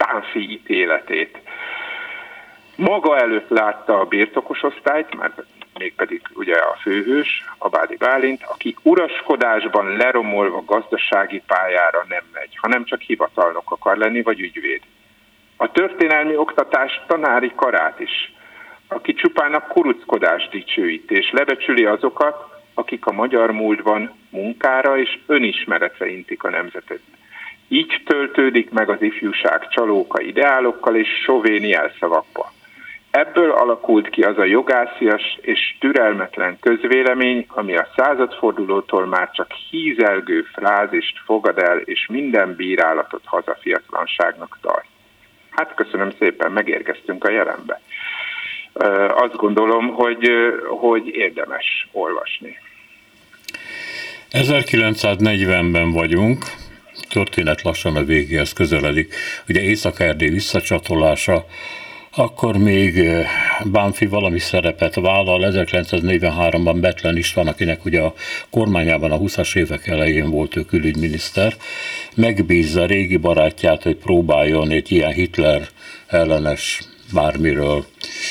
Bánffy ítéletét. Maga előtt látta a birtokos osztályt, mert mégpedig ugye a főhős, Habádi Bálint, aki uraskodásban leromolva gazdasági pályára nem megy, hanem csak hivatalnok akar lenni, vagy ügyvéd. A történelmi oktatás tanári karát is, aki csupán a kuruckodást dicsőíti, és lebecsüli azokat, akik a magyar múltban munkára és önismeretre intik a nemzetet. Így töltődik meg az ifjúság csalóka ideálokkal és sovéni jelszavakba. Ebből alakult ki az a jogászias és türelmetlen közvélemény, ami a századfordulótól már csak hízelgő frázist fogad el, és minden bírálatot hazafiatlanságnak tart. Hát köszönöm szépen, megérkeztünk a jelenbe. Azt gondolom, hogy, hogy érdemes olvasni. ezerkilencszáznegyvenben vagyunk, történet lassan a végéhez közeledik. Ugye Észak-Erdély visszacsatolása, akkor még Bánffy valami szerepet vállal, ezerkilencszáznegyvenháromban Bethlen István, akinek ugye a kormányában a huszas évek elején volt ő külügyminiszter, megbízza régi barátját, hogy próbáljon egy ilyen Hitler ellenes bármiről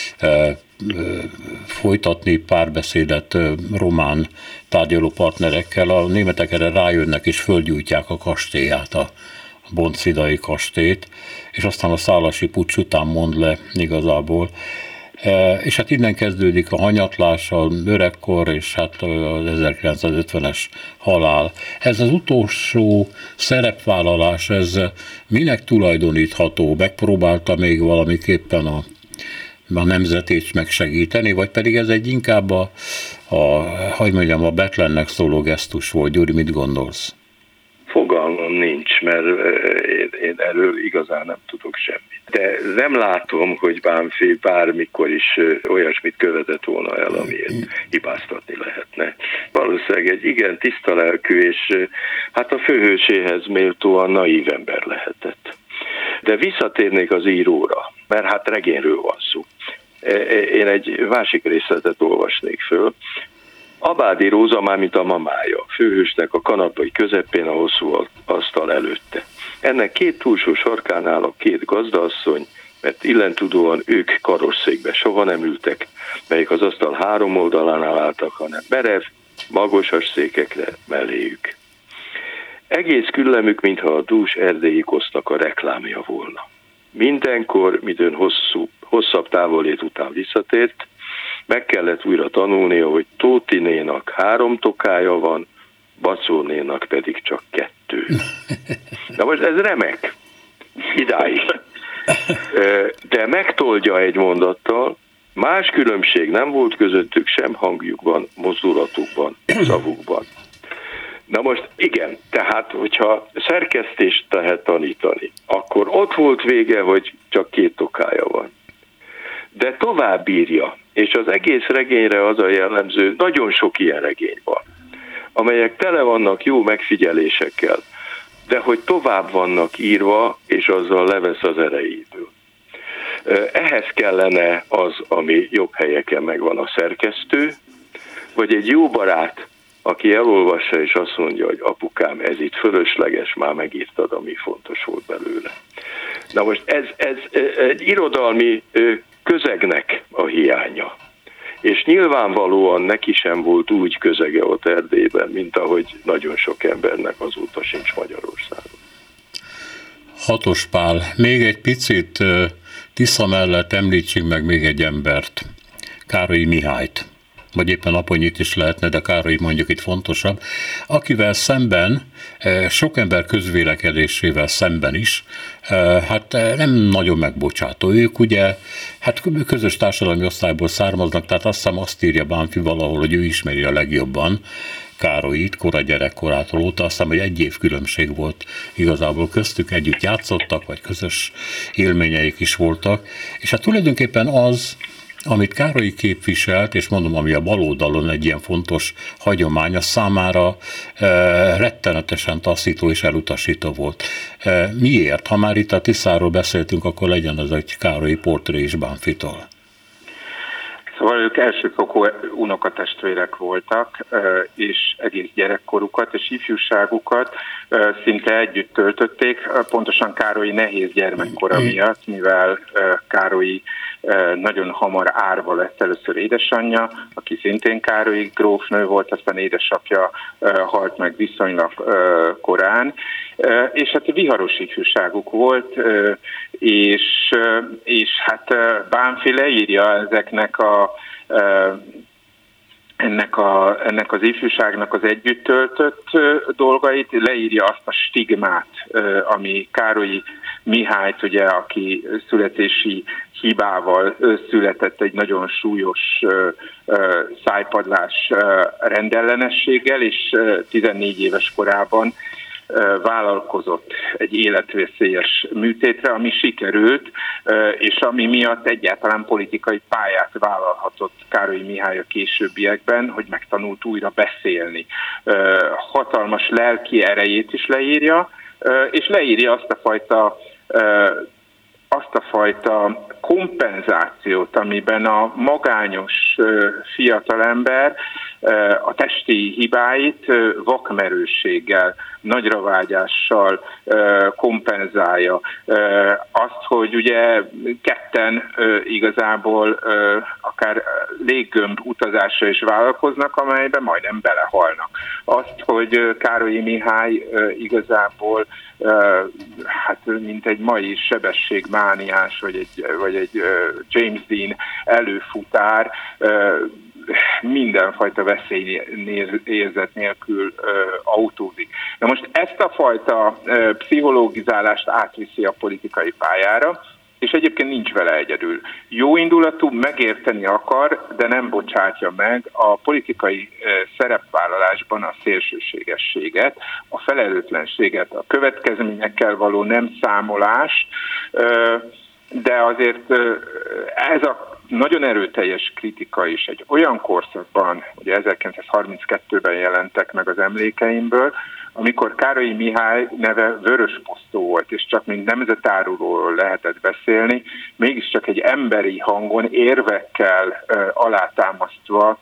folytatni párbeszédet román tárgyalópartnerekkel. A németek erre rájönnek és földgyújtják a kastélyát, a Boncidai kastélyt, és aztán a szálasi puccs után mond le igazából. És hát innen kezdődik a hanyatlás, a öregkor, és hát az ezerkilencszázötvenes halál. Ez az utolsó szerepvállalás, ez minek tulajdonítható? Megpróbálta még valamiképpen a, a nemzetét megsegíteni, vagy pedig ez egy inkább a, a, hogy mondjam, a Bethlennek szóló gesztus volt? Gyuri, mit gondolsz? Fogalmam nincs, mert én, én erről igazán nem tudok semmit. De nem látom, hogy Bánffy bármikor is olyasmit követett volna el, amiért hibáztatni lehetne. Valószínűleg egy igen tiszta lelkű, és hát a főhőséhez méltóan naív ember lehetett. De visszatérnék az íróra, mert hát regényről van szó. Én egy másik részletet olvasnék föl. Abádi Róza, már mint a mamája, főhősnek a kanapai közepén a hosszú asztal előtte. Ennek két túlsó sarkánál a két gazdaasszony, mert illentudóan ők karosszékbe soha nem ültek, melyik az asztal három oldalánál álltak, hanem merev, magosas székekre melléjük. Egész küllemük, mintha a dús erdélyi kosznak a reklámja volna. Mindenkor, midőn hosszú, hosszabb távolét után visszatért, meg kellett újra tanulnia, hogy Tótinénak három tokája van, Bacónénak pedig csak kettő. Na most ez remek, idáig. De megtoldja egy mondattal, más különbség nem volt közöttük sem hangjukban, mozdulatukban, szavukban. Na most igen, tehát hogyha szerkesztést lehet tanítani, akkor ott volt vége, hogy csak két tokája van. De tovább írja, és az egész regényre az a jellemző, nagyon sok ilyen regény van, amelyek tele vannak jó megfigyelésekkel, de hogy tovább vannak írva, és azzal levesz az erejéből. Ehhez kellene az, ami jobb helyeken megvan, a szerkesztő, vagy egy jó barát, aki elolvassa és azt mondja, hogy apukám, ez itt fölösleges, már megírtad, ami fontos volt belőle. Na most ez, ez egy irodalmi közegnek a hiánya. És nyilvánvalóan neki sem volt úgy közege ott Erdélyben, mint ahogy nagyon sok embernek azóta sincs Magyarországon. Hatos Pál, még egy picit Tisza mellett említsünk meg még egy embert, Károlyi Mihályt, vagy éppen Aponyit is lehetne, de Károly mondjuk itt fontosabb, akivel szemben, sok ember közvélekedésével szemben is, hát nem nagyon megbocsátó. Ők ugye, hát közös társadalmi osztályból származnak, tehát azt hiszem azt írja Bánffy valahol, hogy ő ismeri a legjobban Károlyit, kora gyerekkorától óta, azt hiszem, hogy egy év különbség volt igazából köztük, együtt játszottak, vagy közös élményeik is voltak, és hát tulajdonképpen az, amit Károly képviselt, és mondom, ami a baloldalon egy ilyen fontos hagyomány, az számára e, rettenetesen taszító és elutasító volt. E, miért? Ha már itt a Tiszáról beszéltünk, akkor legyen az egy Károlyi portré is Bánffytól. Szóval ők elsőfokú unokatestvérek voltak, és egész gyerekkorukat és ifjúságukat szinte együtt töltötték, pontosan Károlyi nehéz gyermekkora miatt, mivel Károlyi nagyon hamar árva lett először édesanyja, aki szintén Károly grófnő volt, aztán édesapja halt meg viszonylag korán, és hát viharos ifjúságuk volt, és, és hát Bánffy leírja ezeknek a Ennek, a, ennek az ifjúságnak az együtt töltött dolgait, leírja azt a stigmát, ami Károlyi Mihályt, ugye, aki születési hibával született egy nagyon súlyos szájpadlás rendellenességgel, és tizennégy éves korában vállalkozott egy életveszélyes műtétre, ami sikerült, és ami miatt egyáltalán politikai pályát vállalhatott Károlyi Mihály a későbbiekben, hogy megtanult újra beszélni. Hatalmas lelki erejét is leírja, és leírja azt a fajta azt a fajta kompenzációt, amiben a magányos fiatalember a testi hibáit vakmerősséggel, nagyravágyással kompenzálja. Azt, hogy ugye ketten igazából akár léggömb utazásra is vállalkoznak, amelyben majdnem belehalnak. Azt, hogy Károlyi Mihály igazából hát mint egy mai sebességmániás, vagy egy, vagy egy James Dean előfutár, mindenfajta veszélyérzet nélkül ö, autózik. Na most ezt a fajta ö, pszichológizálást átviszi a politikai pályára, és egyébként nincs vele egyedül. Jó indulatú, megérteni akar, de nem bocsátja meg a politikai ö, szerepvállalásban a szélsőségességet, a felelőtlenséget, a következményekkel való nem számolást, ö, de azért ö, ez a nagyon erőteljes kritika is egy olyan korszakban, ugye ezerkilencszázharminckettőben jelentek meg az emlékeimből, amikor Károlyi Mihály neve vörösposztó volt, és csak mint nemzetárulóról lehetett beszélni, mégiscsak egy emberi hangon, érvekkel uh, alátámasztva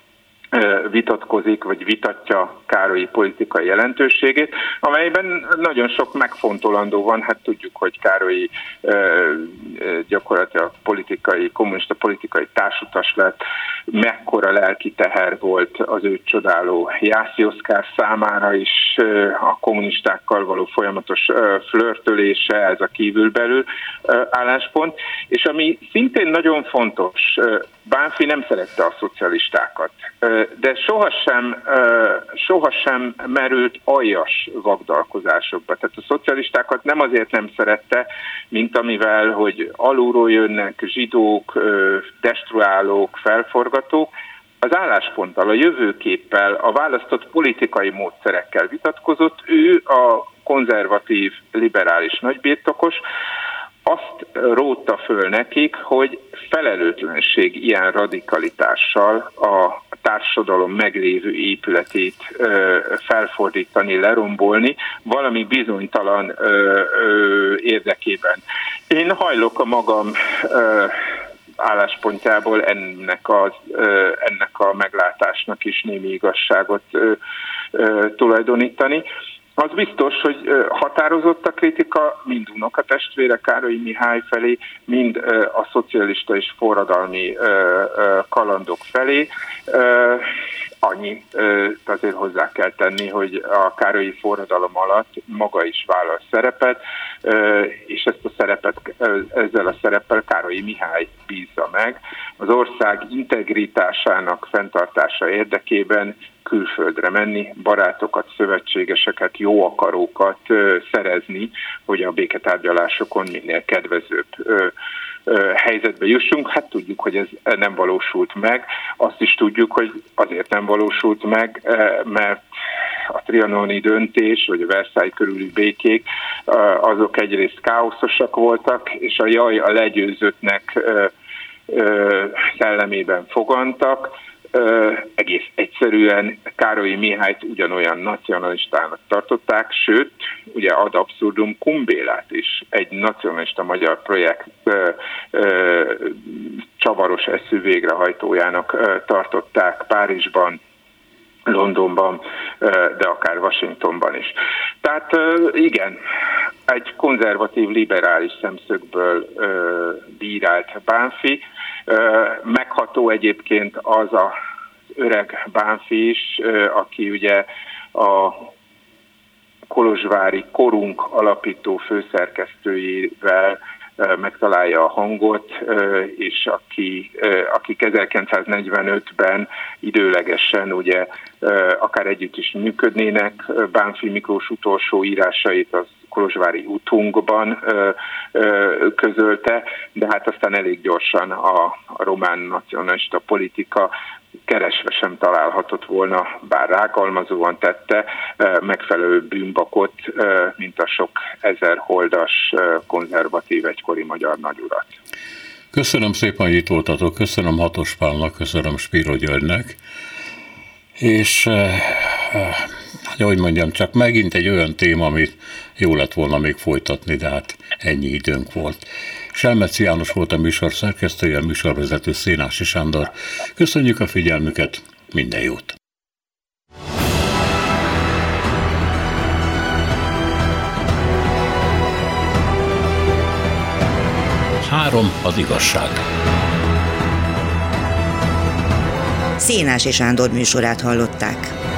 vitatkozik, vagy vitatja Károlyi politikai jelentőségét, amelyben nagyon sok megfontolandó van. Hát tudjuk, hogy Károlyi gyakorlatilag politikai, kommunista politikai társutas lett, mekkora lelki teher volt az őt csodáló Jászai Oszkár számára is, a kommunistákkal való folyamatos flörtölése, ez a kívülbelül álláspont. És ami szintén nagyon fontos, Bánffy nem szerette a szocialistákat, de sohasem, sohasem merült aljas vagdalkozásokba. Tehát a szocialistákat nem azért nem szerette, mint amivel, hogy alulról jönnek zsidók, destruálók, felforgatók. Az állásponttal, a jövőképpel, a választott politikai módszerekkel vitatkozott. Ő a konzervatív, liberális nagybirtokos, azt rótta föl nekik, hogy felelőtlenség ilyen radikalitással a társadalom meglévő épületét ö, felfordítani, lerombolni valami bizonytalan ö, ö, érdekében. Én hajlok a magam ö, álláspontjából ennek, az, ö, ennek a meglátásnak is némi igazságot ö, ö, tulajdonítani. Az biztos, hogy határozott a kritika mind unokatestvére Károlyi Mihály felé, mind a szocialista és forradalmi kalandok felé. Annyi azért hozzá kell tenni, hogy a Károlyi forradalom alatt maga is vállal szerepet, és ezt a szerepet, ezzel a szereppel Károlyi Mihály bízza meg. Az ország integritásának fenntartása érdekében külföldre menni, barátokat, szövetségeseket, jó akarókat szerezni, hogy a béketárgyalásokon minél kedvezőbb helyzetbe jussunk. Hát tudjuk, hogy ez nem valósult meg. Azt is tudjuk, hogy azért nem valósult meg, mert a trianoni döntés, vagy a Versailles körüli békék, azok egyrészt káoszosak voltak, és a jaj a legyőzöttnek szellemében fogantak. Ö, egész egyszerűen Károlyi Mihályt ugyanolyan nacionalistának tartották, sőt, ugye ad abszurdum Kumbélát is egy nacionalista magyar projekt ö, ö, csavaros eszű végrehajtójának ö, tartották Párizsban, Londonban, ö, de akár Washingtonban is. Tehát ö, igen, egy konzervatív, liberális szemszögből bírált Bánffy. Megható egyébként az az öreg Bánffy is, aki ugye a kolozsvári Korunk alapító főszerkesztőjével megtalálja a hangot, és aki, akik ezerkilencszáznegyvenötben időlegesen ugye akár együtt is működnének. Bánffy Miklós utolsó írásait az kolozsvári Utunkban közölte, de hát aztán elég gyorsan a, a román nacionalista politika keresve sem találhatott volna, bár rágalmazóan tette, megfelelő bűnbakot, mint a sok ezer holdas konzervatív egykori magyar nagyurat. Köszönöm szépen, hogy itt voltatok, köszönöm Hatos Pálnak, köszönöm Spiro Györgynek, és hogy mondjam, csak megint egy olyan téma, amit jó lett volna még folytatni, de hát ennyi időnk volt. Selmeci János volt a műsor szerkesztője, a műsorvezető Szénási Sándor. Köszönjük a figyelmüket, minden jót! Három az igazság. Szénási Sándor műsorát hallották.